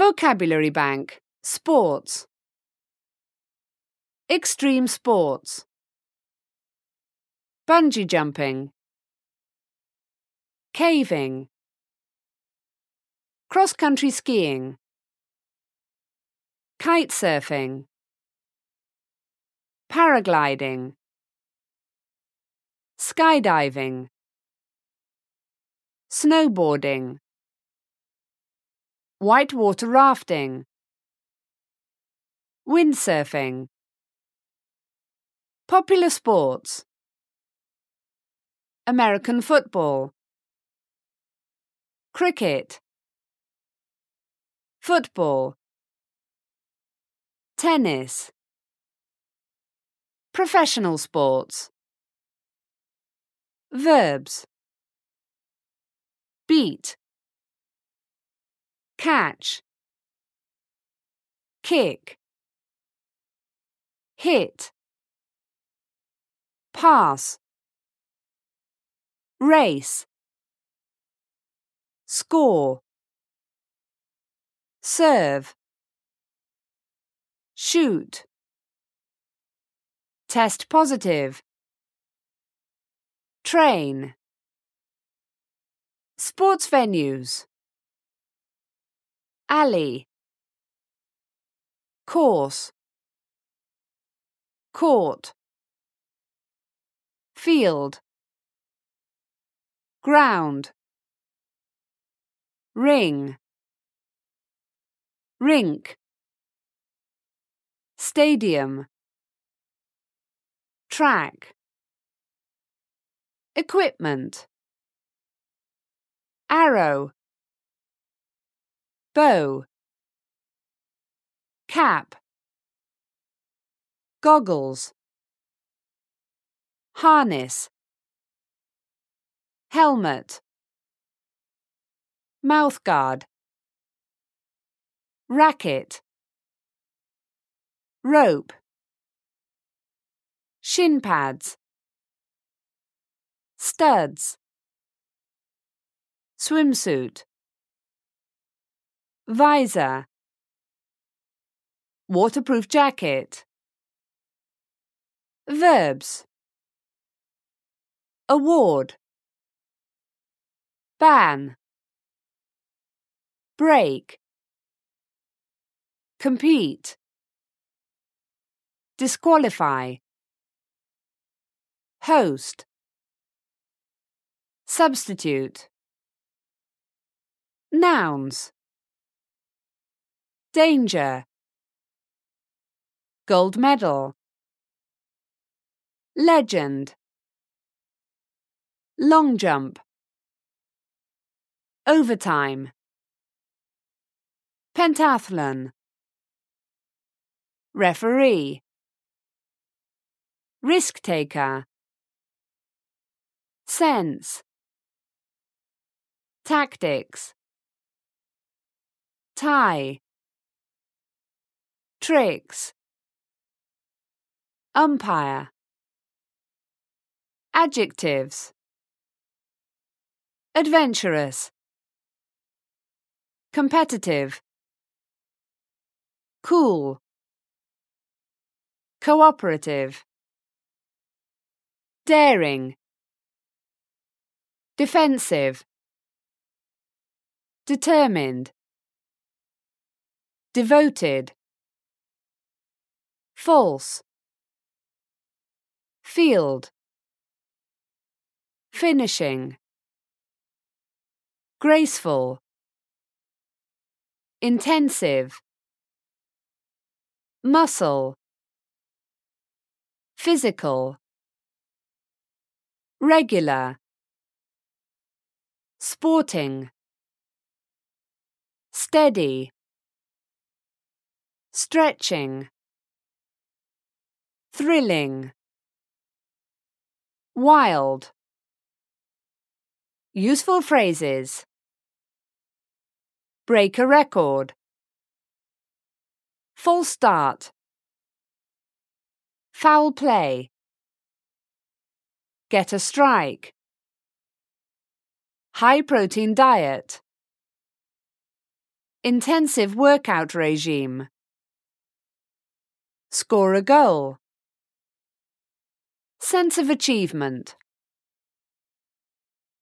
Vocabulary Bank. Sports. Extreme sports. Bungee jumping. Caving. Cross-country skiing. Kite surfing. Paragliding. Skydiving. Snowboarding. Whitewater rafting. Windsurfing. Popular sports. American football. Cricket. Football. Tennis. Professional sports. Verbs. Beat. Catch. Kick. Hit. Pass. Race. Score. Serve. Shoot. Test positive. Train. Sports venues. Alley. Course. Court. Field. Ground. Ring. Rink. Stadium. Track. Equipment. Arrow. Bow. Cap. Goggles. Harness. Helmet. Mouthguard. Racket. Rope. Shin pads. Studs. Swimsuit. Visor. Waterproof jacket. Verbs. Award. Ban. Break. Compete. Disqualify. Host. Substitute. Nouns. Danger. Gold medal. Legend. Long jump. Overtime. Pentathlon. Referee. Risk taker. Sense. Tactics. Tie. Tricks. Umpire. Adjectives. Adventurous. Competitive. Cool. Cooperative. Daring. Defensive. Determined. Devoted. False. Field. Finishing. Graceful. Intensive. Muscle. Physical. Regular. Sporting. Steady. Stretching. Thrilling. Wild. Useful phrases. Break a record. False start. Foul play. Get a strike. High protein diet. Intensive workout regime. Score a goal. Sense of achievement.